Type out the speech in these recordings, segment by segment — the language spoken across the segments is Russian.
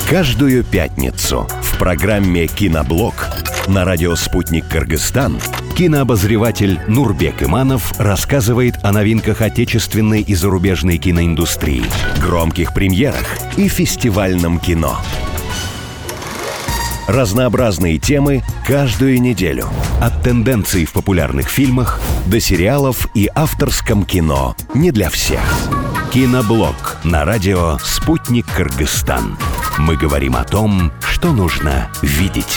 Каждую пятницу в программе «Киноблог» на радио «Спутник Кыргызстан» кинообозреватель Нурбек Иманов рассказывает о новинках отечественной и зарубежной киноиндустрии, громких премьерах и фестивальном кино. Разнообразные темы каждую неделю. От тенденций в популярных фильмах до сериалов и авторском кино не для всех. Киноблог на радио «Спутник Кыргызстан». Мы говорим о том, что нужно видеть.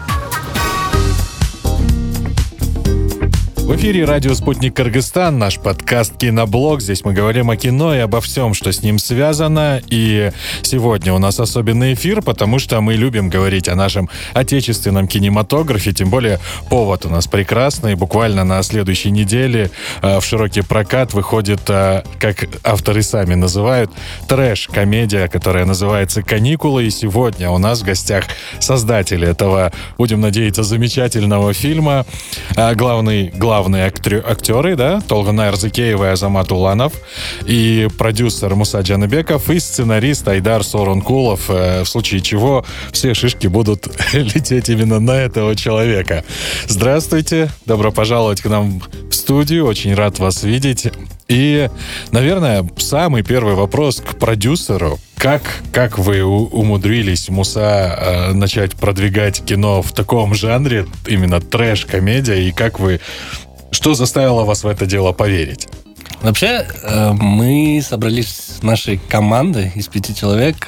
В эфире радио «Спутник Кыргызстан», наш подкаст «Киноблог». Здесь мы говорим о кино и обо всем, что с ним связано. И сегодня у нас особенный эфир, потому что мы любим говорить о нашем отечественном кинематографе. Тем более повод у нас прекрасный. Буквально на следующей неделе в широкий прокат выходит, как авторы сами называют, трэш-комедия, которая называется «Каникулы». И сегодня у нас в гостях создатели этого, будем надеяться, замечательного фильма. Главные актеры, да, Толгонай Арзыкеева и Азамат Уланов, и продюсер Муса Джаныбеков, и сценарист Айдар Сооронкулов, в случае чего все шишки будут лететь именно на этого человека. Здравствуйте, добро пожаловать к нам в студию, очень рад вас видеть. И, наверное, самый первый вопрос к продюсеру. Как вы умудрились, Муса, начать продвигать кино в таком жанре, именно трэш-комедия, и что заставило вас в это дело поверить? Вообще, мы собрались с нашей командой из 5 человек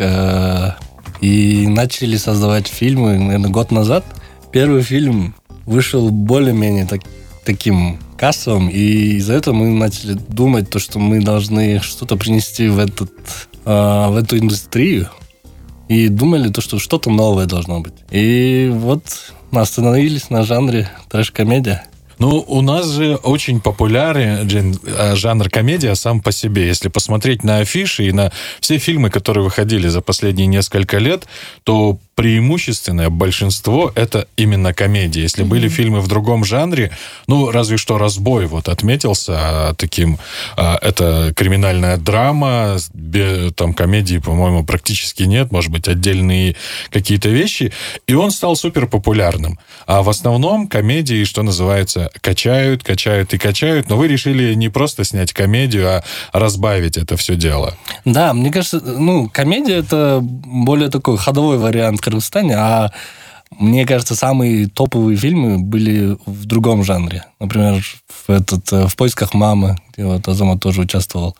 и начали создавать фильмы, наверное, год назад. Первый фильм вышел более-менее таким кассовым, и из-за этого мы начали думать, что мы должны что-то принести в эту индустрию, и думали, что что-то новое должно быть. И вот мы остановились на жанре трэш-комедия. Ну, у нас же очень популярен жанр комедия сам по себе. Если посмотреть на афиши и на все фильмы, которые выходили за последние несколько лет, то преимущественное большинство — это именно комедии. Если были фильмы в другом жанре, ну, разве что «Разбой» вот отметился таким. Это криминальная драма, там комедии, по-моему, практически нет, может быть, отдельные какие-то вещи, и он стал супер популярным. А в основном комедии, что называется, качают, но вы решили не просто снять комедию, а разбавить это все дело. Да, мне кажется, комедия — это более такой ходовой вариант в Кыргызстане, а мне кажется, самые топовые фильмы были в другом жанре. Например, в «Поисках мамы», где вот Азамат тоже участвовал.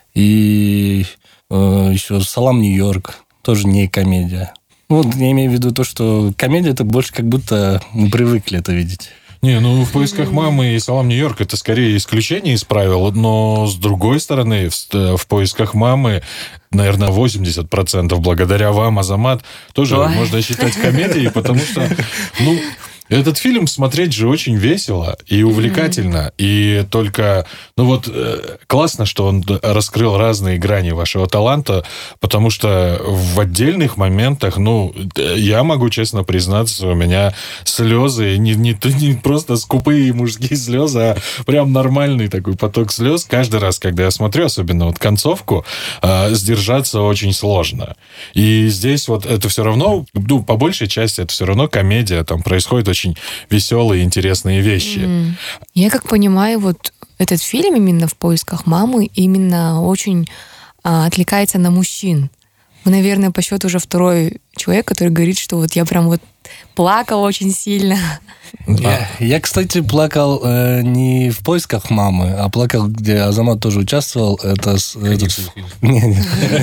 И еще «Салам, Нью-Йорк», тоже не комедия. Вот я имею в виду что комедия — это больше как будто мы привыкли это видеть. Не, в «Поисках мамы» и «Салам, Нью-Йорк» это скорее исключение из правил, но с другой стороны, в «Поисках мамы», наверное, 80% благодаря вам, Азамат, тоже можно считать комедией, потому что, этот фильм смотреть же очень весело и увлекательно. И только, классно, что он раскрыл разные грани вашего таланта, потому что в отдельных моментах, я могу честно признаться, у меня слезы, не просто скупые мужские слезы, а прям нормальный такой поток слез. Каждый раз, когда я смотрю, особенно концовку, сдержаться очень сложно. И здесь это все равно, по большей части, это все равно комедия, там происходит очень веселые, интересные вещи. Я как понимаю, этот фильм именно «В поисках мамы» именно очень отвлекается на мужчин. Вы, наверное, по счету уже второй человек, который говорит, что я прям плакал очень сильно. Я, кстати, плакал не в «Поисках мамы», а плакал, где Азамат тоже участвовал. Это Нет.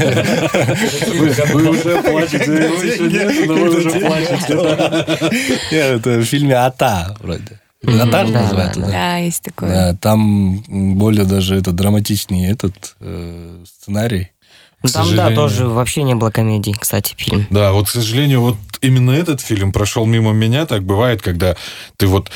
Вы уже плачете, его еще нет, но вы уже плачете. Нет, это в фильме «Ата» вроде. «Ата» называется, да? Да, есть такое. Да, там более даже драматичнее сценарий. Там, тоже вообще не было комедии, кстати, фильм. Да, к сожалению, именно этот фильм прошел мимо меня. Так бывает, когда ты вот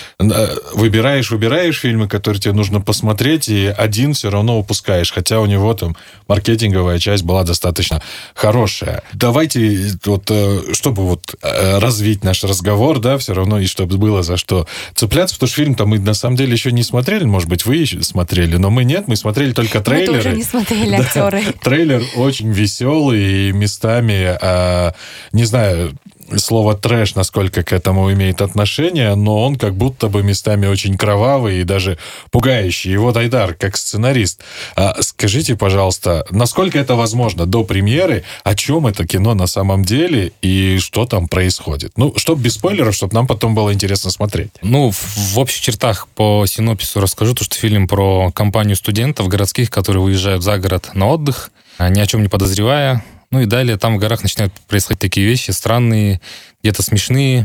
выбираешь фильмы, которые тебе нужно посмотреть, и один все равно упускаешь, хотя у него там маркетинговая часть была достаточно хорошая. Давайте вот, чтобы вот развить наш разговор, да, все равно, и чтобы было за что цепляться, потому что фильм-то мы на самом деле еще не смотрели, может быть, вы еще смотрели, но мы нет, мы смотрели только трейлеры. Мы тоже не смотрели, актеры. Трейлер очень веселый, и местами, не знаю, слово «трэш», насколько к этому имеет отношение, но он как будто бы местами очень кровавый и даже пугающий. И вот, Айдар, как сценарист, скажите, пожалуйста, насколько это возможно до премьеры, о чем это кино на самом деле и что там происходит? Ну, чтобы без спойлеров, чтобы нам потом было интересно смотреть. Ну, в общих чертах по синопсису расскажу, то, что фильм про компанию студентов городских, которые выезжают за город на отдых, ни о чем не подозревая. Ну и далее там в горах начинают происходить такие вещи странные, где-то смешные,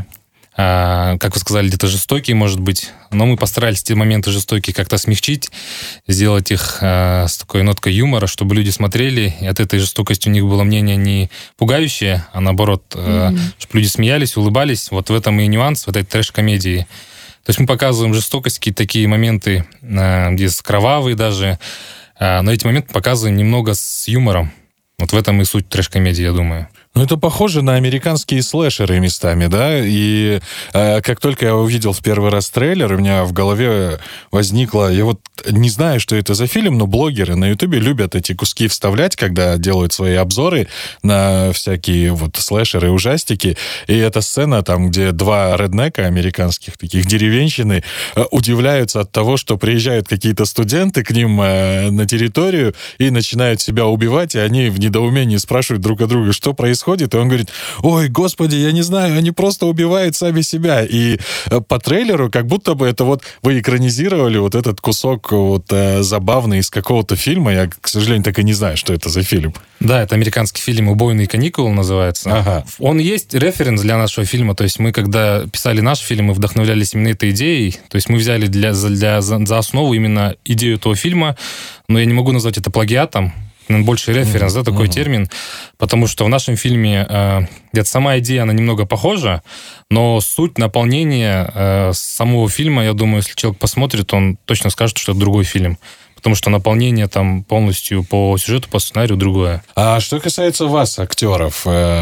как вы сказали, где-то жестокие, может быть. Но мы постарались эти моменты жестокие как-то смягчить, сделать их с такой ноткой юмора, чтобы люди смотрели, и от этой жестокости у них было мнение не пугающее, а наоборот, чтобы люди смеялись, улыбались. Вот в этом и нюанс, в этой трэш-комедии. То есть мы показываем жестокость, какие-то такие моменты, где кровавые даже, но эти моменты показываем немного с юмором. Вот в этом и суть трэш-комедии, я думаю. Ну, это похоже на американские слэшеры местами, да? И как только я увидел в первый раз трейлер, у меня в голове возникло... Я вот не знаю, что это за фильм, но блогеры на Ютубе любят эти куски вставлять, когда делают свои обзоры на всякие вот слэшеры, ужастики. И эта сцена там, где два реднека американских, таких деревенщины, удивляются от того, что приезжают какие-то студенты к ним на территорию и начинают себя убивать, и они в недоумении спрашивают друг о друге, что происходит. И он говорит: ой, господи, я не знаю, они просто убивают сами себя. И по трейлеру как будто бы это вот вы экранизировали вот этот кусок вот забавный из какого-то фильма. Я, к сожалению, так и не знаю, что это за фильм. Да, это американский фильм «Убойные каникулы» называется. Ага. Он есть референс для нашего фильма. То есть мы, когда писали наш фильм, мы вдохновлялись именно этой идеей. То есть мы взяли за основу именно идею этого фильма. Но я не могу назвать это плагиатом. Больше референс, да, такой термин, потому что в нашем фильме где-то сама идея, она немного похожа, но суть наполнения самого фильма, я думаю, если человек посмотрит, он точно скажет, что это другой фильм. Потому что наполнение там полностью по сюжету, по сценарию другое. А что касается вас, актеров,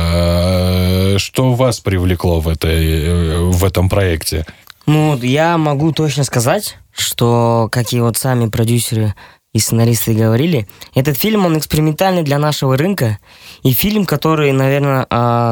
что вас привлекло в этом проекте? Ну, я могу точно сказать, что, как и вот сами продюсеры и сценаристы говорили, этот фильм, он экспериментальный для нашего рынка, и фильм, который, наверное,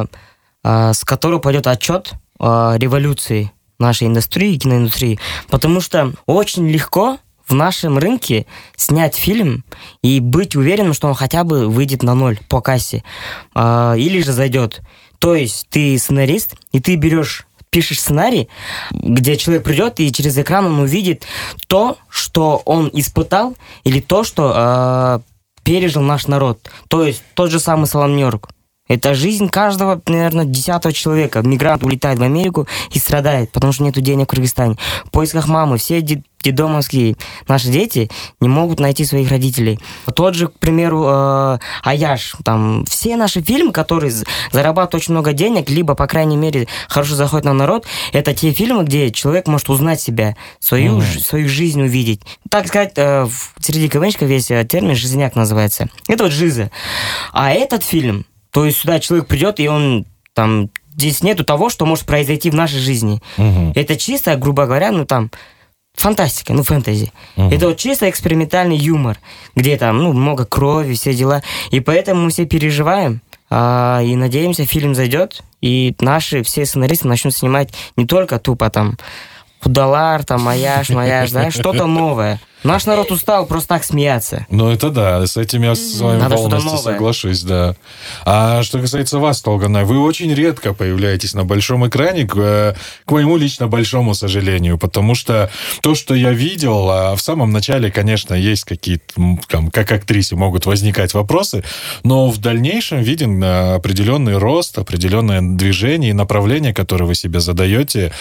с которого пойдет отчет революции нашей индустрии, киноиндустрии, потому что очень легко в нашем рынке снять фильм и быть уверенным, что он хотя бы выйдет на 0 по кассе, или же зайдет. То есть ты сценарист, и ты пишешь сценарий, где человек придет, и через экран он увидит то, что он испытал, или то, что пережил наш народ. То есть тот же самый Салам Нью-Йорк. Это жизнь каждого, наверное, 10-го человека. Мигрант улетает в Америку и страдает, потому что нету денег в Кыргызстане. В поисках мамы все детдомовские наши дети не могут найти своих родителей. Тот же, к примеру, Аяш. Там все наши фильмы, которые зарабатывают очень много денег, либо, по крайней мере, хорошо заходят на народ, это те фильмы, где человек может узнать себя, свою жизнь увидеть. Так сказать, среди КВНщиков есть термин «жизняк» называется. Это вот жиза. А этот фильм, то есть сюда человек придет, и он там... Здесь нету того, что может произойти в нашей жизни. Это чисто, грубо говоря, фантастика, фэнтези. Это вот чисто экспериментальный юмор, где там, много крови, все дела. И поэтому мы все переживаем, и надеемся, фильм зайдет, и наши все сценаристы начнут снимать не только тупо там Худалар, там, Аяш, да, что-то новое. Наш народ устал просто так смеяться. Ну, это да, с этим я с вами полностью соглашусь, да. А что касается вас, Толганай, вы очень редко появляетесь на большом экране, к моему лично большому сожалению, потому что то, что я видел, в самом начале, конечно, есть какие-то, как актрисе могут возникать вопросы, но в дальнейшем виден определенный рост, определенное движение и направление, которое вы себе задаете,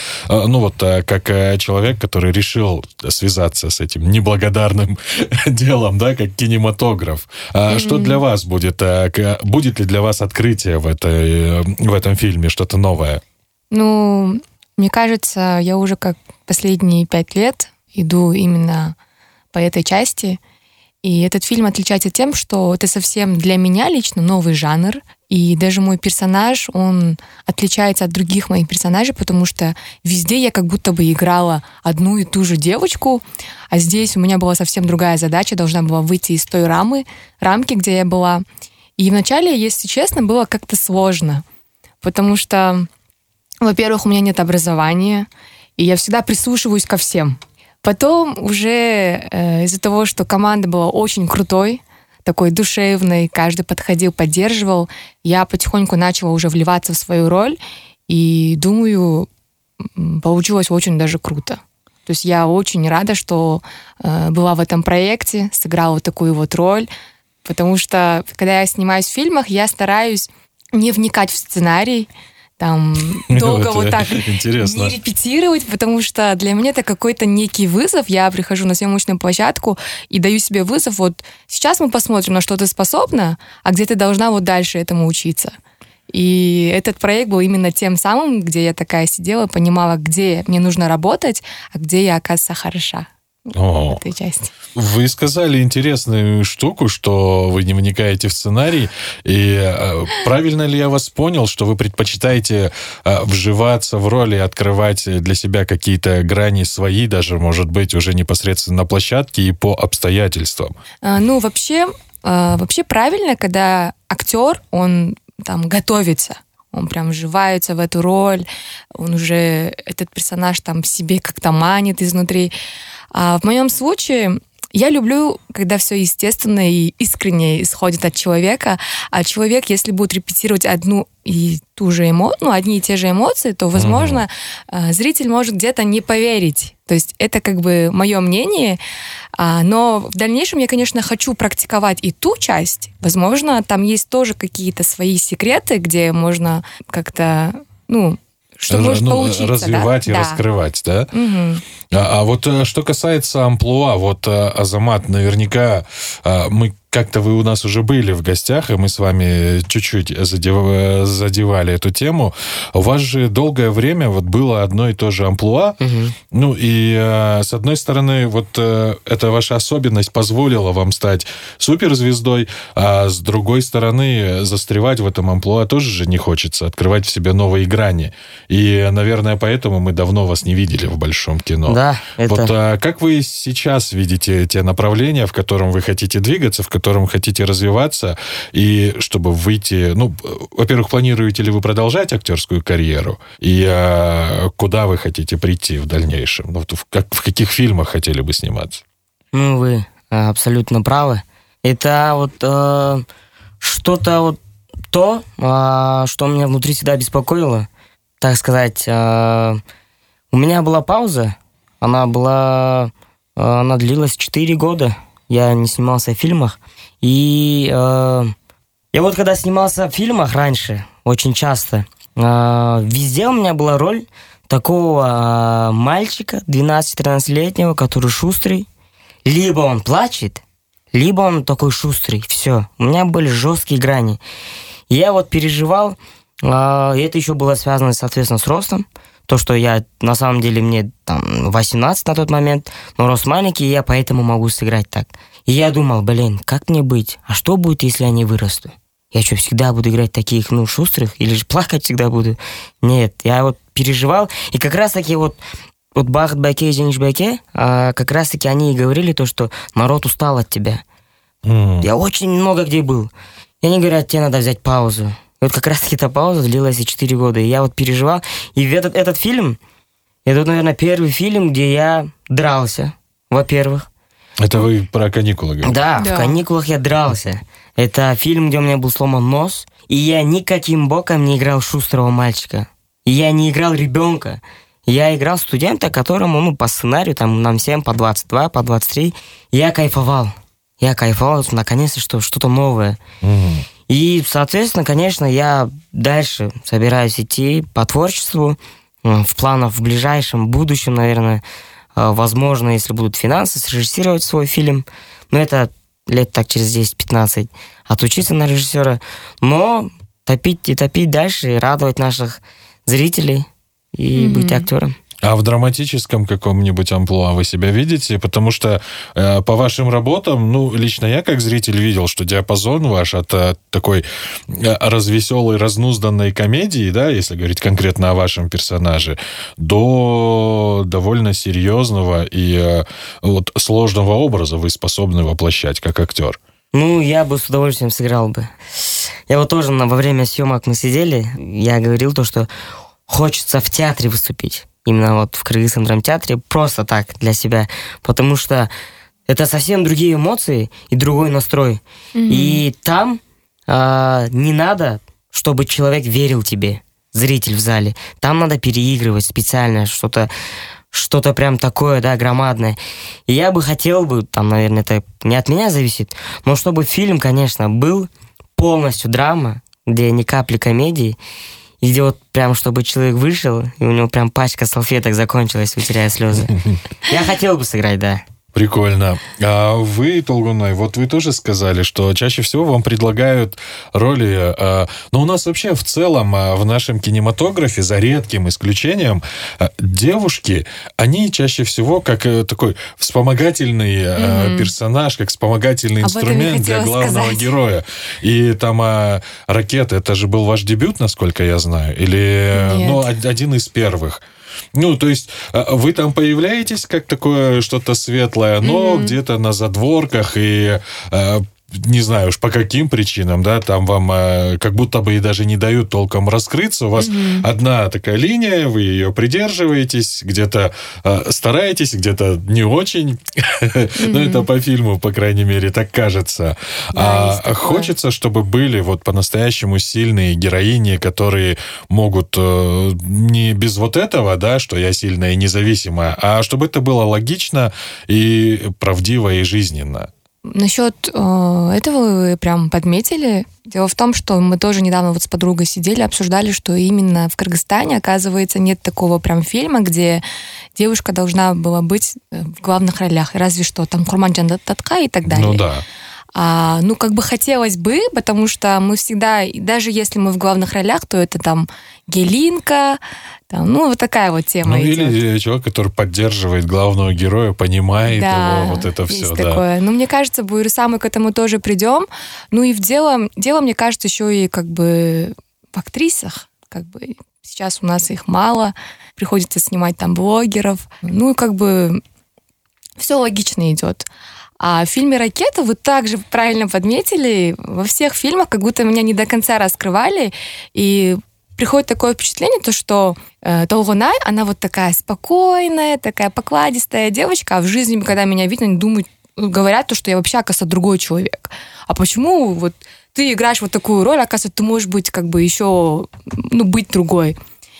как человек, который решил связаться с этим неблагодарным делом, да, как кинематограф. Что для вас будет? Будет ли для вас открытие в этом фильме, что-то новое? Ну, мне кажется, я уже как последние 5 лет иду именно по этой части. И этот фильм отличается тем, что это совсем для меня лично новый жанр. И даже мой персонаж, он отличается от других моих персонажей, потому что везде я как будто бы играла одну и ту же девочку, а здесь у меня была совсем другая задача, должна была выйти из той рамки, где я была. И вначале, если честно, было как-то сложно, потому что, во-первых, у меня нет образования, и я всегда прислушиваюсь ко всем. Потом уже из-за того, что команда была очень крутой, такой душевной, каждый подходил, поддерживал, я потихоньку начала уже вливаться в свою роль, и думаю, получилось очень даже круто. То есть я очень рада, что была в этом проекте, сыграла вот такую вот роль, потому что, когда я снимаюсь в фильмах, я стараюсь не вникать в сценарий, там долго вот так не репетировать, потому что для меня это какой-то некий вызов. Я прихожу на съемочную площадку и даю себе вызов. Вот сейчас мы посмотрим, на что ты способна, а где ты должна вот дальше этому учиться. И этот проект был именно тем самым, где я такая сидела, понимала, где мне нужно работать, а где я, оказывается, хороша. В этой части. Вы сказали интересную штуку, что вы не вникаете в сценарий. И правильно ли я вас понял, что вы предпочитаете вживаться в роли, открывать для себя какие-то грани свои, даже, может быть, уже непосредственно на площадке и по обстоятельствам? Ну, вообще правильно, когда актер, он там готовится. Он прям вживается в эту роль, он уже этот персонаж там себе как-то манит изнутри. А в моем случае я люблю, когда все естественно и искренне исходит от человека, а человек, если будет репетировать одну и ту же одни и те же эмоции, то, возможно, зритель может где-то не поверить. То есть это как бы мое мнение, но в дальнейшем я, конечно, хочу практиковать и ту часть. Возможно, там есть тоже какие-то свои секреты, где можно как-то, что может получиться. Развивать и раскрывать, да? Угу. А вот что касается амплуа, вот, Азамат, наверняка вы у нас уже были в гостях, и мы с вами чуть-чуть задевали эту тему. У вас же долгое время вот было одно и то же амплуа. Угу. Ну, и с одной стороны, вот эта ваша особенность позволила вам стать суперзвездой, а с другой стороны, застревать в этом амплуа тоже же не хочется, открывать в себе новые грани. И, наверное, поэтому мы давно вас не видели в большом кино. Да, это... Вот как вы сейчас видите те направления, в котором вы хотите двигаться, в котором хотите развиваться, и чтобы выйти... во-первых, планируете ли вы продолжать актерскую карьеру? И куда вы хотите прийти в дальнейшем? В каких фильмах хотели бы сниматься? Вы абсолютно правы. Это вот что-то вот то, что меня внутри всегда беспокоило. Так сказать, у меня была пауза. Она длилась 4 года. Я не снимался в фильмах. И я вот когда снимался в фильмах раньше, очень часто, везде у меня была роль такого мальчика, 12-13-летнего, который шустрый. Либо он плачет, либо он такой шустрый. Все. У меня были жесткие грани. И я вот переживал, и это еще было связано, соответственно, с ростом. То, что я, на самом деле, мне там 18 на тот момент, но рост маленький, и я поэтому могу сыграть так. И я думал, как мне быть? А что будет, если я не вырасту? Я что, всегда буду играть таких, шустрых? Или же плакать всегда буду? Нет, я вот переживал. И как раз-таки вот Бахыт Байке и Жениш Байке, как раз-таки они и говорили то, что народ устал от тебя. Я очень много где был. И они говорят, тебе надо взять паузу. И вот как раз-таки эта пауза длилась и 4 года. И я вот переживал. И этот фильм, это, наверное, первый фильм, где я дрался, во-первых. Это вы про каникулы говорите? Да, в каникулах я дрался. Это фильм, где у меня был сломан нос. И я никаким боком не играл шустрого мальчика. И я не играл ребенка. Я играл студента, которому, по сценарию, там, нам всем по 22, по 23. Я кайфовал. Наконец-то, что-то новое. И, соответственно, конечно, я дальше собираюсь идти по творчеству. В планах в ближайшем будущем, наверное, возможно, если будут финансы, срежиссировать свой фильм. Но это лет так через 10-15. Отучиться на режиссера. Но топить дальше и радовать наших зрителей и быть актером. А в драматическом каком-нибудь амплуа вы себя видите? Потому что по вашим работам, лично я как зритель видел, что диапазон ваш от такой развеселой, разнузданной комедии, да, если говорить конкретно о вашем персонаже, до довольно серьезного и сложного образа вы способны воплощать как актер. Я бы с удовольствием сыграл бы. Я тоже во время съемок мы сидели, я говорил то, что хочется в театре выступить. Именно в Кыргызском драмтеатре, просто так, для себя. Потому что это совсем другие эмоции и другой настрой. И там не надо, чтобы человек верил тебе, зритель в зале. Там надо переигрывать специально, что-то прям такое, да, громадное. И я бы хотел там, наверное, это не от меня зависит, но чтобы фильм, конечно, был полностью драма, где ни капли комедии, и где прям, чтобы человек вышел, и у него прям пачка салфеток закончилась, вытирая слезы. Я хотел бы сыграть, да. Прикольно. А вы, Толгунай, вы тоже сказали, что чаще всего вам предлагают роли... Но у нас вообще в целом в нашем кинематографе, за редким исключением, девушки, они чаще всего как такой вспомогательный персонаж, как вспомогательный инструмент для главного героя. И там «Ракета», это же был ваш дебют, насколько я знаю? Или один из первых? То есть вы там появляетесь как такое что-то светлое, но где-то на задворках и... не знаю уж по каким причинам, да, там вам как будто бы и даже не дают толком раскрыться. У вас одна такая линия, вы ее придерживаетесь, где-то стараетесь, где-то не очень. Это по фильму, по крайней мере, так кажется. Хочется, чтобы были по-настоящему сильные героини, которые могут не без этого, да, что я сильная и независимая, а чтобы это было логично и правдиво и жизненно. Насчет этого вы прям подметили. Дело в том, что мы тоже недавно с подругой сидели, обсуждали, что именно в Кыргызстане, оказывается, нет такого прям фильма, где девушка должна была быть в главных ролях. Разве что там Курманджан Татка и так далее. Да. Хотелось бы, потому что мы всегда, даже если мы в главных ролях, то это там Гелинка, там, такая тема идет. Или человек, который поддерживает главного героя, понимает его, это все. Есть такое. Мне кажется, Буйруса мы к этому тоже придем. И дело, мне кажется, еще и в актрисах. Сейчас у нас их мало, приходится снимать там блогеров. Все логично идет. А в фильме «Ракета» вы также правильно подметили, во всех фильмах как будто меня не до конца раскрывали, и приходит такое впечатление, что Толгунай, она такая спокойная, такая покладистая девочка, а в жизни, когда меня видят, они говорят, что я вообще, оказывается, другой человек. А почему ты играешь такую роль, оказывается, ты можешь быть еще, быть другой.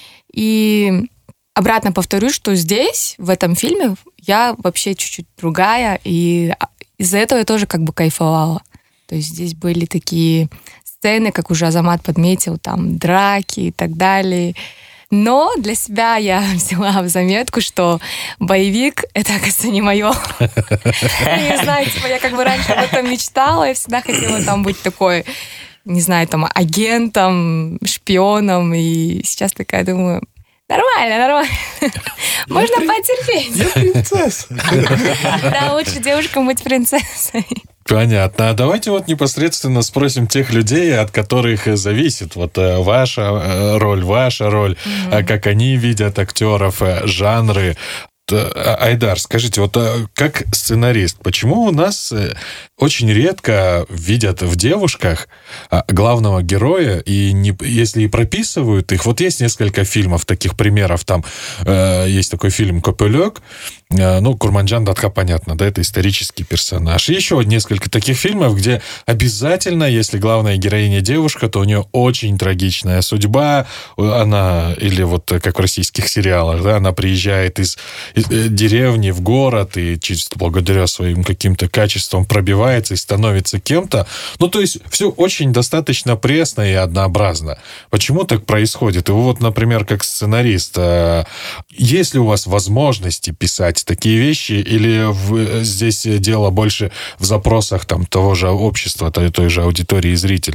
И обратно повторюсь, что здесь, в этом фильме, я вообще чуть-чуть другая, и из-за этого я тоже кайфовала. То есть здесь были такие сцены, как уже Азамат подметил, там драки и так далее. Но для себя я взяла в заметку, что боевик — это, оказывается, не мое. Не знаю, я раньше об этом мечтала, я всегда хотела там быть такой, не знаю, там агентом, шпионом, и сейчас такая думаю... Нормально. Можно потерпеть. Я принцесса. Да, лучше девушкам быть принцессой. Понятно. А давайте непосредственно спросим тех людей, от которых зависит ваша роль, как они видят актеров, жанры. Айдар, скажите, как сценарист, почему у нас очень редко видят в девушках главного героя, и если и прописывают их, есть несколько фильмов, таких примеров, там есть такой фильм «Көпөлөк», Курманджан Татка, понятно, да, это исторический персонаж. И еще несколько таких фильмов, где обязательно, если главная героиня девушка, то у нее очень трагичная судьба, она, или как в российских сериалах, да, она приезжает из деревни в город и чисто благодаря своим каким-то качествам пробивается и становится кем-то. То есть все очень достаточно пресно и однообразно. Почему так происходит? И вы например, как сценарист, есть ли у вас возможности писать такие вещи, или здесь дело больше в запросах того же общества, той же аудитории и зрителей?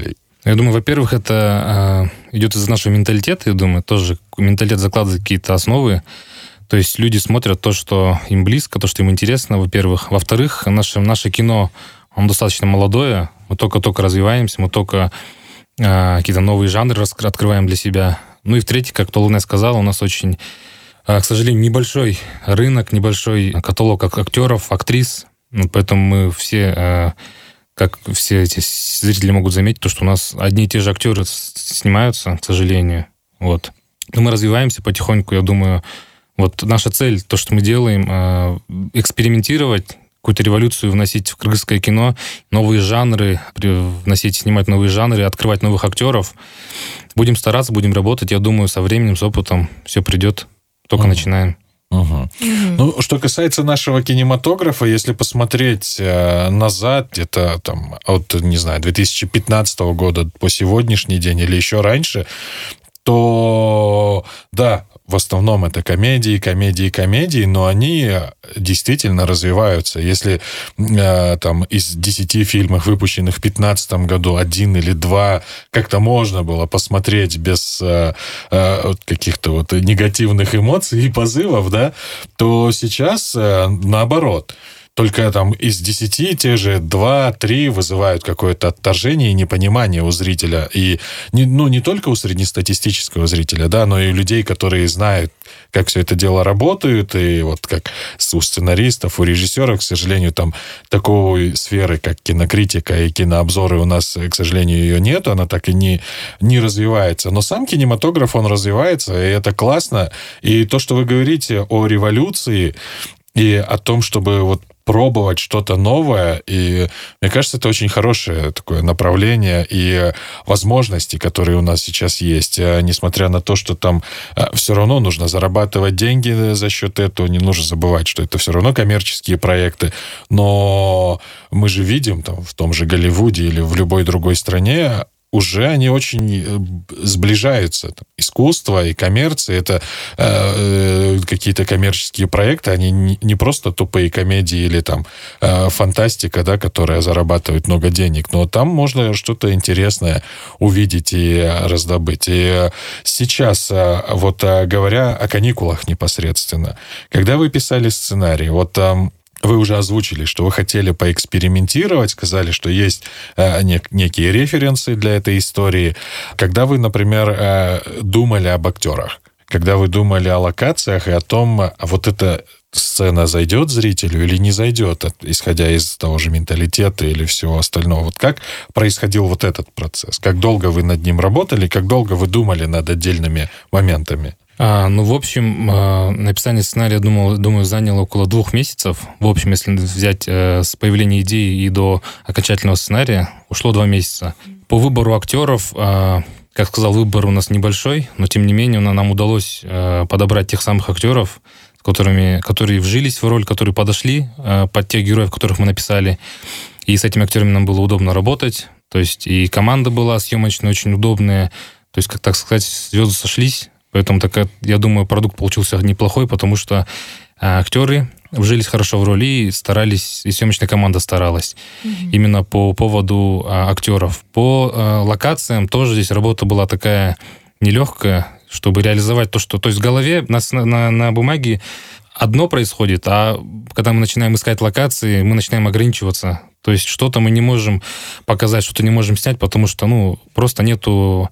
Я думаю, во-первых, это идет из нашего менталитета, я думаю, тоже менталитет закладывает какие-то основы. То есть люди смотрят то, что им близко, то, что им интересно, во-первых. Во-вторых, наше кино, оно достаточно молодое, мы только развиваемся, мы только какие-то новые жанры открываем для себя. Ну и в-третьих, как Толунай сказал, у нас очень, к сожалению, небольшой рынок, небольшой каталог актеров, актрис. Поэтому мы все, как все эти зрители могут заметить, то, что у нас одни и те же актеры снимаются, к сожалению. Вот. Но мы развиваемся потихоньку, я думаю. Вот наша цель, то, что мы делаем, экспериментировать, какую-то революцию вносить в кыргызское кино, новые жанры, снимать новые жанры, открывать новых актеров. Будем стараться, будем работать. Я думаю, со временем, с опытом все придет. Только начинаем. Ну, что касается нашего кинематографа, если посмотреть назад, где-то там от, не знаю, 2015 года по сегодняшний день или еще раньше, то да, в основном это комедии, но они действительно развиваются. Если там из 10 фильмов, выпущенных в 2015 году, 1 или 2 как-то можно было посмотреть без каких-то вот негативных эмоций и позывов, да, то сейчас наоборот. Только там из 10 те же 2-3 вызывают какое-то отторжение и непонимание у зрителя. И не только у среднестатистического зрителя, да, но и у людей, которые знают, как все это дело работает. И вот как у сценаристов, у режиссеров, к сожалению, там такой сферы, как кинокритика и кинообзоры у нас, к сожалению, ее нет. Она так и не развивается. Но сам кинематограф, он развивается, и это классно. И то, что вы говорите о революции и о том, чтобы вот пробовать что-то новое, и мне кажется, это очень хорошее такое направление и возможности, которые у нас сейчас есть, несмотря на то, что там все равно нужно зарабатывать деньги за счет этого, не нужно забывать, что это все равно коммерческие проекты, но мы же видим там в том же Голливуде или в любой другой стране, уже они очень сближаются. Искусство и коммерция — это какие-то коммерческие проекты, они не просто тупые комедии или там фантастика, да, которая зарабатывает много денег, но там можно что-то интересное увидеть и раздобыть. И сейчас, вот говоря о каникулах непосредственно, когда вы писали сценарий, вот вы уже озвучили, что вы хотели поэкспериментировать, сказали, что есть некие референсы для этой истории. Когда вы, например, думали об актерах, когда вы думали о локациях и о том, вот эта сцена зайдет зрителю или не зайдет, исходя из того же менталитета или всего остального, вот как происходил вот этот процесс? Как долго вы над ним работали, как долго вы думали над отдельными моментами? В общем, написание сценария, думаю, заняло около 2 месяцев. В общем, если взять с появления идеи и до окончательного сценария, ушло 2 месяца. По выбору актеров, как сказал, выбор у нас небольшой, но тем не менее нам удалось подобрать тех самых актеров, которые вжились в роль, которые подошли под тех героев, которых мы написали. И с этими актерами нам было удобно работать. То есть и команда была съемочная, очень удобная. То есть, как так сказать, звезды сошлись. Поэтому, я думаю, продукт получился неплохой, потому что актеры вжились хорошо в роли и старались, и съемочная команда старалась. Именно по поводу актеров. По локациям тоже здесь работа была такая нелегкая, чтобы реализовать то, что... То есть в голове на бумаге одно происходит, а когда мы начинаем искать локации, мы начинаем ограничиваться. То есть что-то мы не можем показать, что-то не можем снять, потому что, просто нету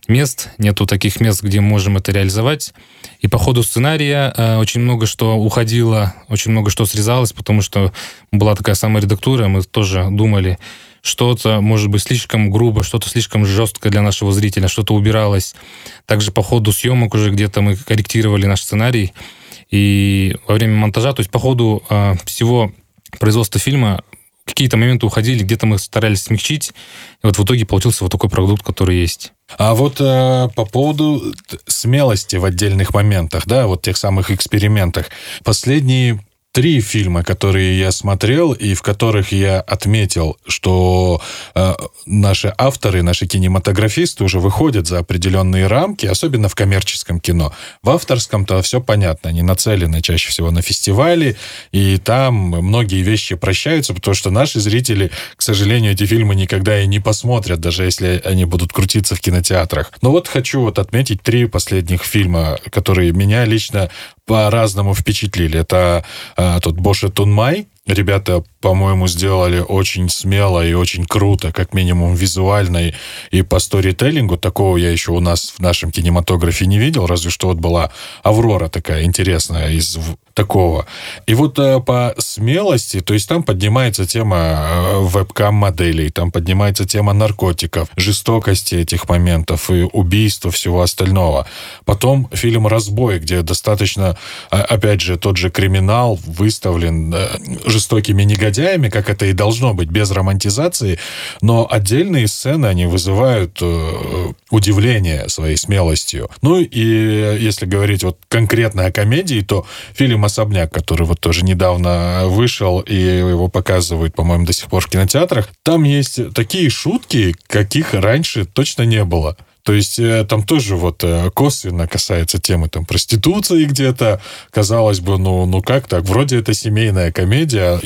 таких мест, где мы можем это реализовать. И по ходу сценария очень много что уходило, очень много что срезалось, потому что была такая саморедактура, мы тоже думали, что-то может быть слишком грубо, что-то слишком жесткое для нашего зрителя, что-то убиралось. Также по ходу съемок уже где-то мы корректировали наш сценарий. И во время монтажа, то есть по ходу всего производства фильма, какие-то моменты уходили, где-то мы старались смягчить. И вот в итоге получился вот такой продукт, который есть. А вот по поводу смелости в отдельных моментах, да, вот тех самых экспериментах. Последние 3 фильма, которые я смотрел, и в которых я отметил, что наши авторы, наши кинематографисты уже выходят за определенные рамки, особенно в коммерческом кино. В авторском-то все понятно, они нацелены чаще всего на фестивали, и там многие вещи прощаются, потому что наши зрители, к сожалению, эти фильмы никогда и не посмотрят, даже если они будут крутиться в кинотеатрах. Но вот хочу отметить 3 последних фильма, которые меня лично по-разному впечатлили. Это тот «Боше Тунмай». Ребята, по-моему, сделали очень смело и очень круто, как минимум визуально и по сторителлингу. Такого я еще у нас в нашем кинематографе не видел, разве что вот была «Аврора» такая интересная из такого. И вот по смелости, то есть там поднимается тема вебкам-моделей, там поднимается тема наркотиков, жестокости этих моментов и убийства, всего остального. Потом фильм «Разбой», где достаточно, опять же, тот же криминал выставлен жестокими негодяями, как это и должно быть, без романтизации, но отдельные сцены, они вызывают удивление своей смелостью. Ну и если говорить вот конкретно о комедии, то фильм «Особняк», который вот тоже недавно вышел, и его показывают, по-моему, до сих пор в кинотеатрах, там есть такие шутки, каких раньше точно не было. То есть там тоже вот косвенно касается темы там проституции где-то. Казалось бы, ну как так? Вроде это семейная комедия.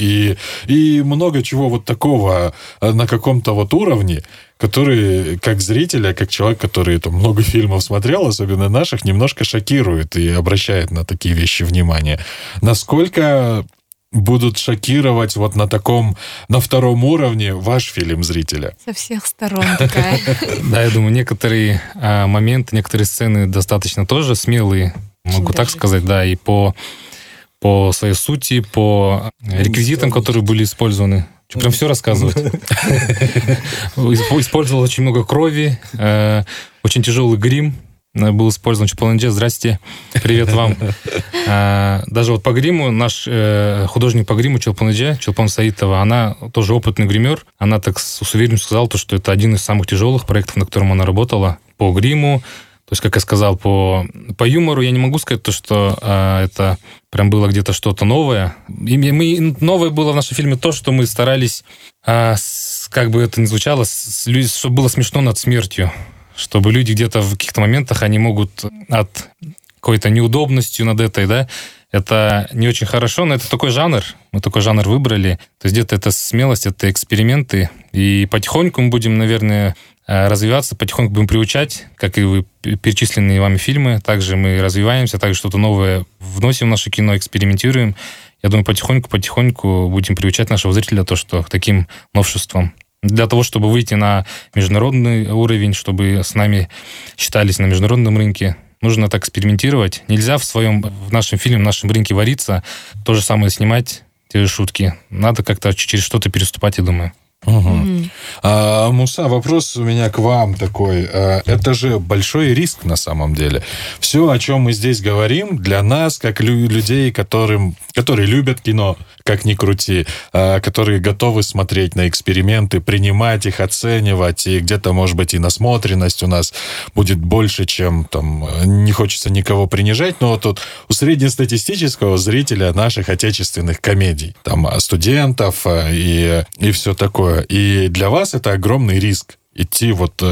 И много чего вот такого на каком-то вот уровне, который, как зрителя, как человек, который там много фильмов смотрел, особенно наших, немножко шокирует и обращает на такие вещи внимание. Насколько будут шокировать вот на таком, на втором уровне ваш фильм зрителя? Со всех сторон такая. Да, я думаю, некоторые моменты, некоторые сцены достаточно тоже смелые, могу так сказать, да, и по своей сути, по реквизитам, которые были использованы. Что, прям все рассказывать? Использовал очень много крови, очень тяжелый грим был использован. Чулпан-Эдже, здрасте, привет вам. Даже вот по гриму, наш художник по гриму Чулпан-Эдже, Чулпан Саитова, она тоже опытный гример. Она так с уверенностью сказала, что это один из самых тяжелых проектов, на котором она работала по гриму. То есть, как я сказал, по юмору я не могу сказать, что это прям было где-то что-то новое. Новое было в нашем фильме то, что мы старались, как бы это ни звучало, чтобы было смешно над смертью. Чтобы люди где-то в каких-то моментах, они могут от какой-то неудобностью над этой, да, это не очень хорошо, но это такой жанр. Мы такой жанр выбрали. То есть где-то это смелость, это эксперименты. И потихоньку мы будем, наверное, развиваться, потихоньку будем приучать, как и вы перечисленные вами фильмы. Также мы развиваемся, также что-то новое вносим в наше кино, экспериментируем. Я думаю, потихоньку будем приучать нашего зрителя то, что к таким новшествам. Для того, чтобы выйти на международный уровень, чтобы с нами считались на международном рынке, нужно так экспериментировать. Нельзя в нашем фильме, в нашем рынке вариться, то же самое снимать, те же шутки. Надо как-то через что-то переступать, я думаю. Угу. Муса, вопрос у меня к вам такой. Это же большой риск на самом деле. Все, о чем мы здесь говорим, для нас, как людей, которые любят кино, как ни крути, которые готовы смотреть на эксперименты, принимать их, оценивать, и где-то, может быть, и насмотренность у нас будет больше, чем там, не хочется никого принижать, но вот тут у среднестатистического зрителя наших отечественных комедий, там, студентов и все такое. И для вас это огромный риск. Идти вот,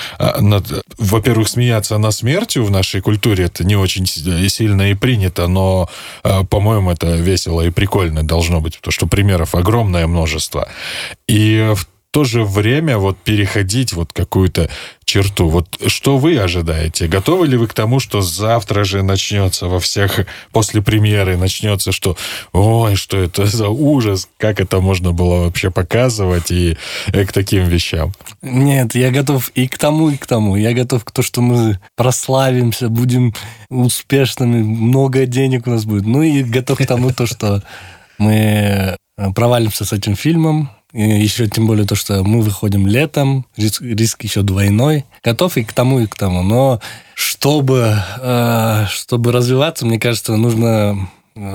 во-первых, смеяться над смертью в нашей культуре, это не очень сильно и принято, но, по-моему, это весело и прикольно должно быть, потому что примеров огромное множество. И в то же время вот переходить вот какую-то черту. Вот что вы ожидаете? Готовы ли вы к тому, что завтра же начнется во всех, после премьеры начнется, что ой, что это за ужас, как это можно было вообще показывать и к таким вещам? Нет, я готов и к тому, и к тому. Я готов к тому, что мы прославимся, будем успешными, много денег у нас будет. Ну и готов к тому, то, что мы провалимся с этим фильмом. И еще тем более то, что мы выходим летом, риск еще двойной. Готов и к тому, и к тому. Но чтобы развиваться, мне кажется, нужно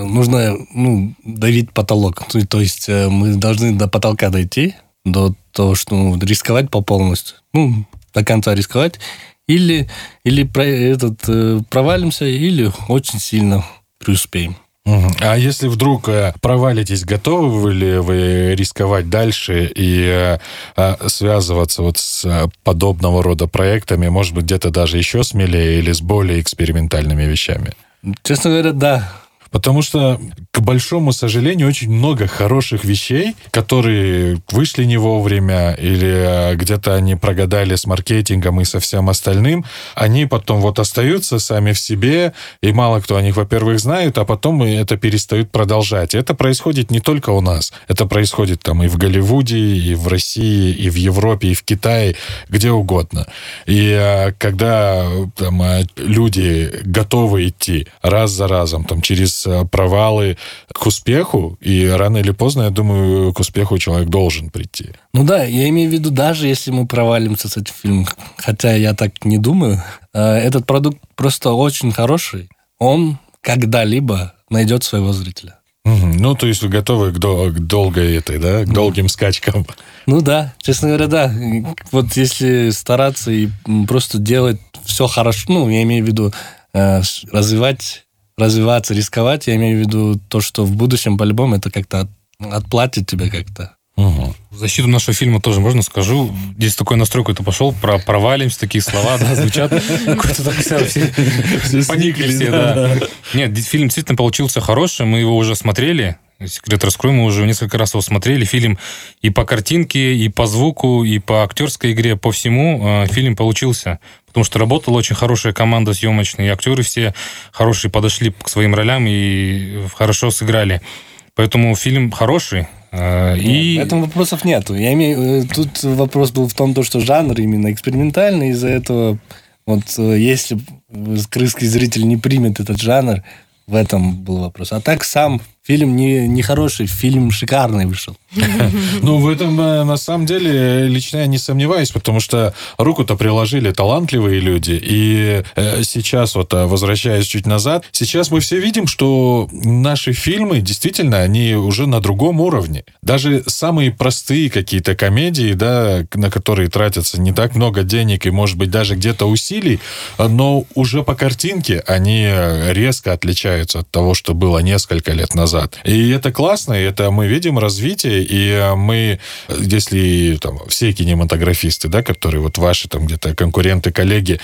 давить потолок. То есть мы должны до потолка дойти, до того, что рисковать по полностью. До конца рисковать. Или провалимся, или очень сильно преуспеем. А если вдруг провалитесь, готовы ли вы рисковать дальше и связываться вот с подобного рода проектами, может быть, где-то даже еще смелее или с более экспериментальными вещами? Честно говоря, да. Потому что, к большому сожалению, очень много хороших вещей, которые вышли не вовремя или где-то они прогадали с маркетингом и со всем остальным, они потом вот остаются сами в себе, и мало кто о них, во-первых, знает, а потом это перестают продолжать. И это происходит не только у нас. Это происходит там и в Голливуде, и в России, и в Европе, и в Китае, где угодно. И когда там, люди готовы идти раз за разом, там, через провалы к успеху, и рано или поздно, я думаю, к успеху человек должен прийти. Ну да, я имею в виду, даже если мы провалимся с этим фильмом, хотя я так не думаю, этот продукт просто очень хороший, он когда-либо найдет своего зрителя. Ну, то есть вы готовы к долгой этой, да, к долгим скачкам? Ну да, честно говоря, да. Вот если стараться и просто делать все хорошо, ну, я имею в виду развиваться, рисковать, я имею в виду то, что в будущем по-любому это как-то отплатит тебе как-то. Угу. В защиту нашего фильма тоже можно скажу. Здесь такой настрой какой-то пошел, про провалимся, такие слова, да, звучат. Какой-то так все поникли все, да. Нет, фильм действительно получился хороший, мы его уже смотрели. Секрет раскрою, мы уже несколько раз его смотрели. Фильм и по картинке, и по звуку, и по актерской игре, по всему фильм получился. Потому что работала очень хорошая команда съемочная, и актеры все хорошие подошли к своим ролям и хорошо сыграли. Поэтому фильм хороший. И... В этом вопросов нету. Тут вопрос был в том, что жанр именно экспериментальный, из-за этого вот если крымский зритель не примет этот жанр, в этом был вопрос. А так сам фильм не хороший, фильм шикарный вышел. Ну, в этом, на самом деле, лично я не сомневаюсь, потому что руку-то приложили талантливые люди. И сейчас, вот возвращаясь чуть назад, сейчас мы все видим, что наши фильмы, действительно, они уже на другом уровне. Даже самые простые какие-то комедии, да, на которые тратятся не так много денег и, может быть, даже где-то усилий, но уже по картинке они резко отличаются от того, что было несколько лет назад. И это классно, и это мы видим развитие, и мы, если там все кинематографисты, да, которые вот ваши там где-то конкуренты, коллеги,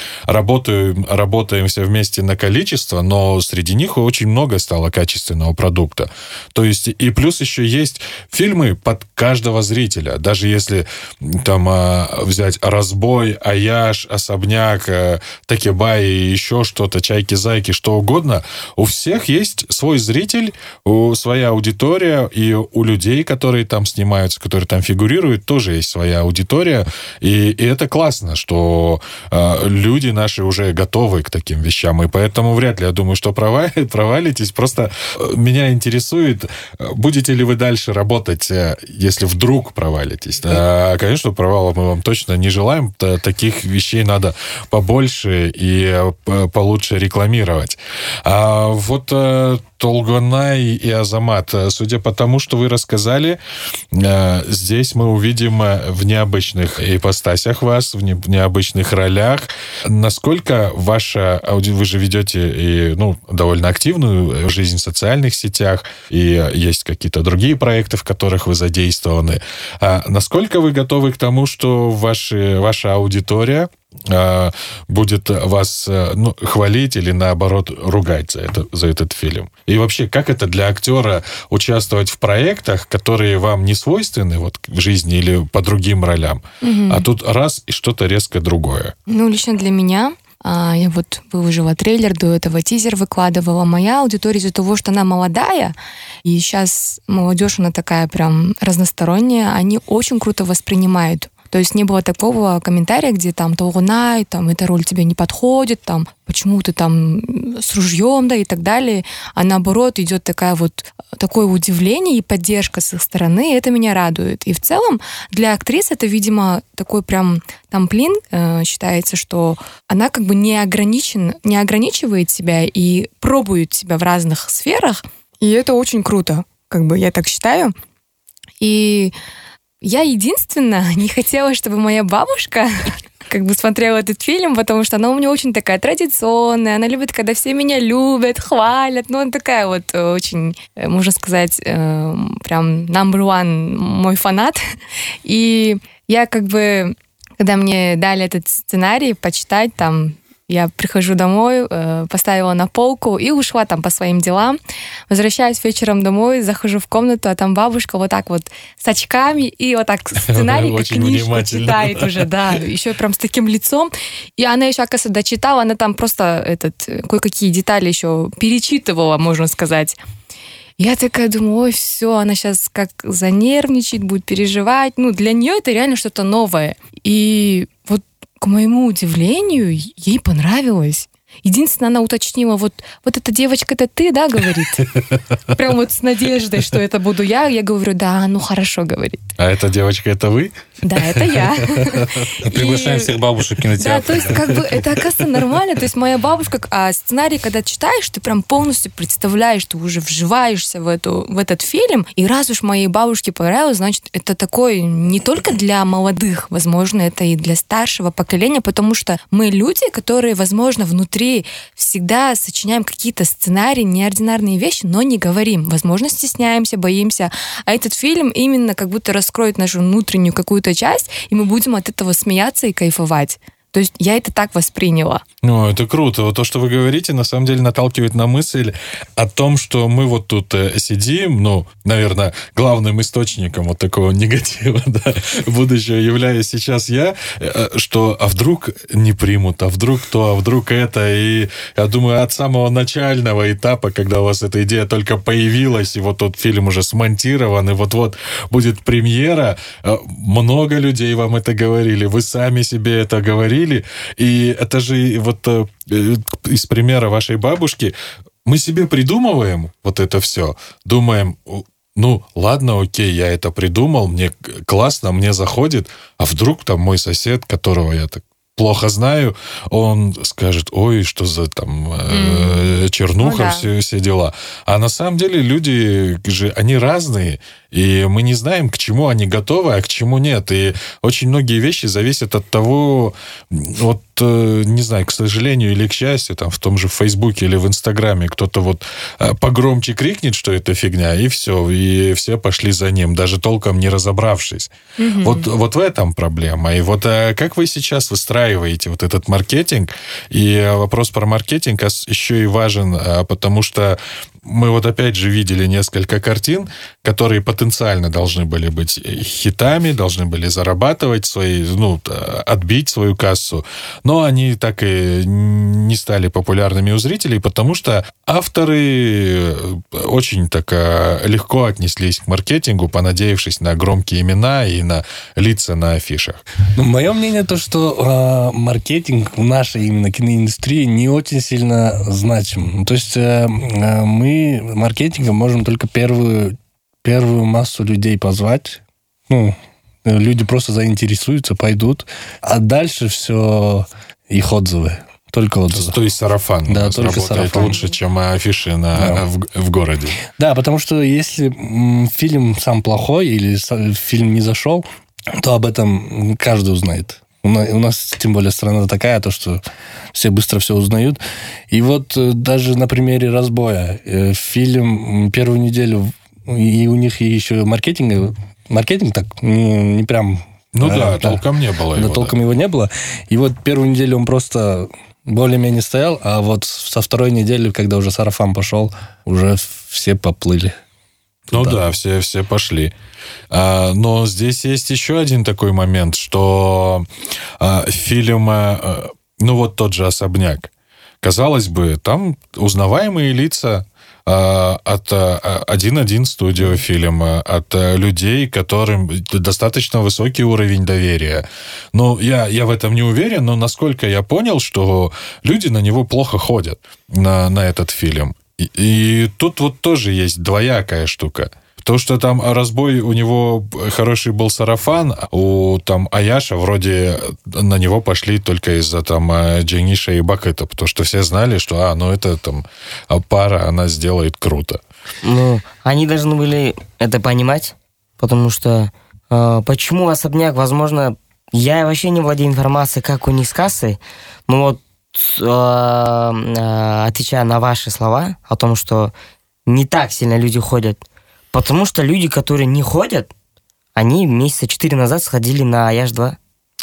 работаем все вместе на количество, но среди них очень много стало качественного продукта. То есть, и плюс еще есть фильмы под каждого зрителя. Даже если там взять «Разбой», «Аяш», «Особняк», «Такебай» и еще что-то, «Чайки-зайки», что угодно, у всех есть свой зритель, своя аудитория, и у людей, которые там снимаются, которые там фигурируют, тоже есть своя аудитория. И это классно, что люди наши уже готовы к таким вещам. И поэтому вряд ли, я думаю, что провалитесь. Просто меня интересует, будете ли вы дальше работать, если вдруг провалитесь. Конечно, провала мы вам точно не желаем. Таких вещей надо побольше и получше рекламировать. А вот Толгонай и Азамат, судя по тому, что вы рассказали, здесь мы увидим в необычных ипостасях вас, в необычных ролях. Насколько ваша аудитория... Вы же ведете довольно активную жизнь в социальных сетях, и есть какие-то другие проекты, в которых вы задействованы. Насколько вы готовы к тому, что ваша аудитория будет вас хвалить или, наоборот, ругать за этот фильм? И вообще, как это для актера участвовать в проектах, которые вам не свойственны вот в жизни или по другим ролям, а тут раз и что-то резко другое? Ну, лично для меня, я вот выложила трейлер, до этого тизер выкладывала. Моя аудитория из-за того, что она молодая, и сейчас молодежь, она такая прям разносторонняя, они очень круто воспринимают. То есть не было такого комментария, где там Толгонай, там эта роль тебе не подходит, там почему ты там с ружьем, да, и так далее. А наоборот идет такое удивление и поддержка с их стороны, и это меня радует. И в целом для актрисы это, видимо, такой прям тамплин, считается, что она как бы не ограничивает себя и пробует себя в разных сферах, и это очень круто, как бы я так считаю. И я единственное не хотела, чтобы моя бабушка как бы смотрела этот фильм, потому что она у меня очень такая традиционная, она любит, когда все меня любят, хвалят, ну, она такая вот очень, можно сказать, прям number one мой фанат. И я как бы, когда мне дали этот сценарий почитать, там, я прихожу домой, поставила на полку и ушла там по своим делам. Возвращаюсь вечером домой, захожу в комнату, а там бабушка вот так вот с очками и вот так сценарий, как книжку читает уже, да, еще прям с таким лицом. И она еще, оказывается, дочитала, она там просто кое-какие детали еще перечитывала, можно сказать. Я такая думаю, ой, все, она сейчас как занервничает, будет переживать. Ну, для нее это реально что-то новое. И вот к моему удивлению, ей понравилось. Единственное, она уточнила, вот эта девочка, это ты, да, говорит? Прям вот с надеждой, что это буду я. Я говорю, да, ну хорошо, говорит. А эта девочка, это вы? Да, это я. Приглашаем всех бабушек в кинотеатр. Да, то есть как бы это, оказывается, нормально. То есть моя бабушка, а сценарий, когда читаешь, ты прям полностью представляешь, ты уже вживаешься в этот фильм. И раз уж моей бабушке понравилось, значит, это такой не только для молодых, возможно, это и для старшего поколения, потому что мы люди, которые, возможно, внутри всегда сочиняем какие-то сценарии, неординарные вещи, но не говорим. Возможно, стесняемся, боимся. А этот фильм именно как будто раскроет нашу внутреннюю какую-то часть, и мы будем от этого смеяться и кайфовать. То есть я это так восприняла. Ну, это круто. Вот то, что вы говорите, на самом деле наталкивает на мысль о том, что мы вот тут сидим, ну, наверное, главным источником вот такого негатива, да, будущего являюсь сейчас я, что а вдруг не примут, а вдруг то, а вдруг это. И я думаю, от самого начального этапа, когда у вас эта идея только появилась, и вот тот фильм уже смонтирован, и вот-вот будет премьера, много людей вам это говорили, вы сами себе это говорили, и это же вот из примера вашей бабушки, мы себе придумываем вот это все, думаем, ну, ладно, окей, я это придумал, мне классно, мне заходит, а вдруг там мой сосед, которого я так плохо знаю, он скажет, ой, что за там чернуха, все дела. А на самом деле люди же, они разные, и мы не знаем, к чему они готовы, а к чему нет. И очень многие вещи зависят от того, вот, не знаю, к сожалению или к счастью, там в том же Фейсбуке или в Инстаграме кто-то вот погромче крикнет, что это фигня, и все пошли за ним, даже толком не разобравшись. Вот в этом проблема. И вот как вы сейчас выстраиваете вот этот маркетинг? И вопрос про маркетинг еще и важен, потому что мы вот опять же видели несколько картин, которые потенциально должны были быть хитами, должны были зарабатывать свои, ну, отбить свою кассу, но они так и не стали популярными у зрителей, потому что авторы очень так легко отнеслись к маркетингу, понадеявшись на громкие имена и на лица на афишах. Ну, мое мнение то, что маркетинг в нашей именно киноиндустрии не очень сильно значим. То есть мы маркетингом можем только первую массу людей позвать. Ну, люди просто заинтересуются, пойдут. А дальше все их отзывы. Только отзывы. То есть сарафан. Да, только сарафан. Лучше, чем афиши в городе. Да, потому что если фильм сам плохой или фильм не зашел, то об этом каждый узнает. У нас, тем более, страна такая, то, что все быстро все узнают. И вот даже на примере «Разбоя» фильм первую неделю, и у них еще маркетинг так не прям... Ну да, толком не было его. Да, толком его не было. И вот первую неделю он просто более-менее стоял, а вот со второй недели, когда уже сарафан пошел, уже все поплыли. Ну да, все пошли. Но здесь есть еще один такой момент, что фильм, ну вот тот же «Особняк», казалось бы, там узнаваемые лица от 1.1 студио фильма, от людей, которым достаточно высокий уровень доверия. Но я в этом не уверен, но насколько я понял, что люди на него плохо ходят, на этот фильм. И тут вот тоже есть двоякая штука. То, что там «Разбой», у него хороший был сарафан, у там Аяша вроде на него пошли только из-за там Джениша и Бакета, потому что все знали, что ну это там пара, она сделает круто. Ну, они должны были это понимать, потому что Почему особняк? Возможно, я вообще не владею информацией, как у них с кассой, но вот отвечая на ваши слова о том, что не так сильно люди ходят, потому что люди, которые не ходят, они месяца 4 назад сходили на Аяш 2.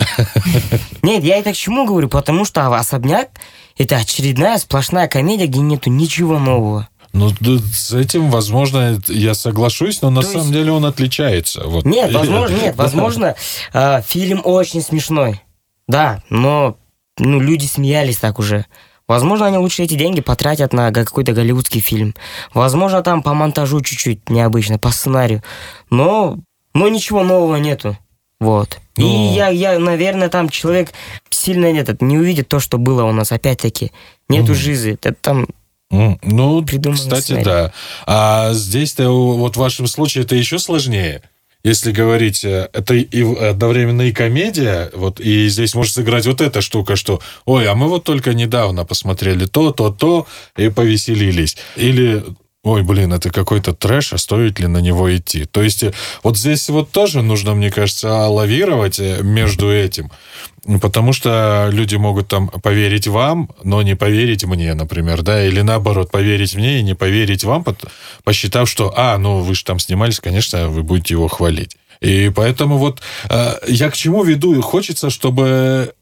Нет, я это к чему говорю? Потому что «Особняк» — это очередная сплошная комедия, где нету ничего нового. Ну, с этим, возможно, я соглашусь, но на самом деле он отличается. Вот. Возможно, фильм очень смешной. Да, но люди смеялись так уже. Возможно, они лучше эти деньги потратят на какой-то голливудский фильм. Возможно, там по монтажу чуть-чуть необычно, по сценарию. Но ничего нового нету. Вот. И я, наверное, там человек сильно не увидит то, что было у нас. Опять-таки, нету жизни. Это там... Ну, кстати, сценарий. Да. А здесь-то вот в вашем случае это еще сложнее. Если говорить, это и одновременно и комедия, вот, и здесь может сыграть вот эта штука, что, ой, а мы вот только недавно посмотрели то, и повеселились. Или, ой, блин, это какой-то трэш, а стоит ли на него идти? То есть вот здесь вот тоже нужно, мне кажется, лавировать между этим. Потому что люди могут там поверить вам, но не поверить мне, например, да, или наоборот, поверить мне и не поверить вам, посчитав, что, вы же там снимались, конечно, вы будете его хвалить. И поэтому вот я к чему веду? Хочется, чтобы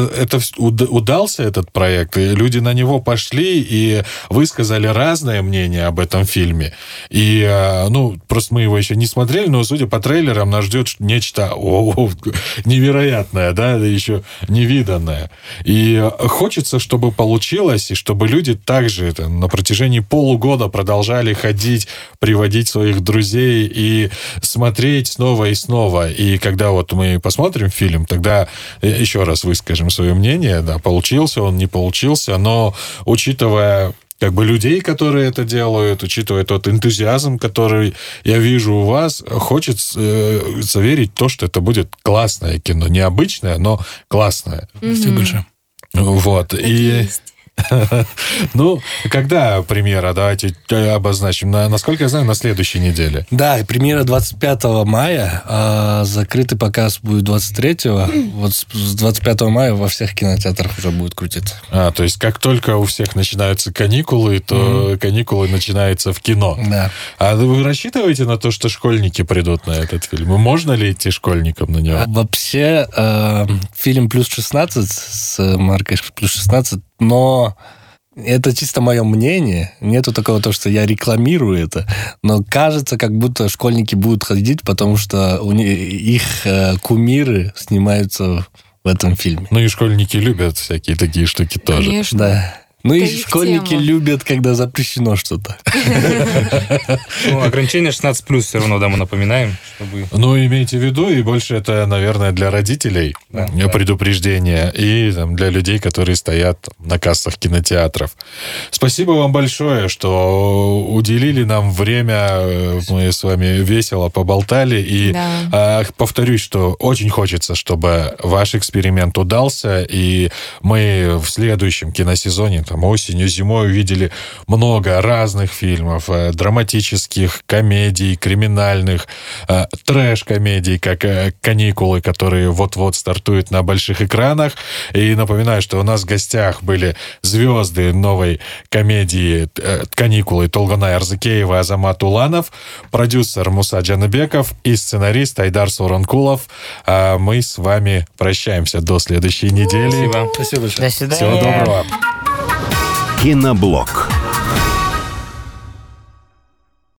удался этот проект, и люди на него пошли и высказали разное мнение об этом фильме. И, просто мы его еще не смотрели, но, судя по трейлерам, нас ждет нечто невероятное, да, еще невиданное. И хочется, чтобы получилось, и чтобы люди также на протяжении полугода продолжали ходить, приводить своих друзей и смотреть снова и снова. И когда вот мы посмотрим фильм, тогда еще раз выскажем свое мнение, да, получился он, не получился, но учитывая людей, которые это делают, учитывая тот энтузиазм, который я вижу у вас, хочется верить в то, что это будет классное кино. Необычное, но классное. Спасибо большое. Вот. И... когда премьера? Давайте обозначим. Насколько я знаю, на следующей неделе. Да, премьера 25 мая, а закрытый показ будет 23-го. Вот с 25 мая во всех кинотеатрах уже будет крутиться. То есть как только у всех начинаются каникулы, то каникулы начинаются в кино. Да. А вы рассчитываете на то, что школьники придут на этот фильм? И можно ли идти школьникам на него? Вообще, фильм «Плюс 16» с маркой «Плюс 16», но это чисто мое мнение. Нету такого, что я рекламирую это. Но кажется, как будто школьники будут ходить, потому что их кумиры снимаются в этом фильме. Ну и школьники любят всякие такие штуки тоже. Конечно. Да. Ну это и школьники любят, когда запрещено что-то. Ограничение 16+, все равно, да, мы напоминаем, чтобы... Имейте в виду, и больше это, наверное, для родителей предупреждение, и для людей, которые стоят на кассах кинотеатров. Спасибо вам большое, что уделили нам время, мы с вами весело поболтали, и повторюсь, что очень хочется, чтобы ваш эксперимент удался, и мы в следующем киносезоне, осенью, зимой увидели много разных фильмов, драматических, комедий, криминальных, трэш-комедий, как «Каникулы», которые вот-вот стартуют на больших экранах. И напоминаю, что у нас в гостях были звезды новой комедии «Каникулы» Толгонай Арзыкеева и Азамат Уланов, продюсер Муса Джаныбеков и сценарист Айдар Суранкулов. А мы с вами прощаемся до следующей недели. Спасибо. Спасибо большое. До свидания. Всего доброго. Киноблог.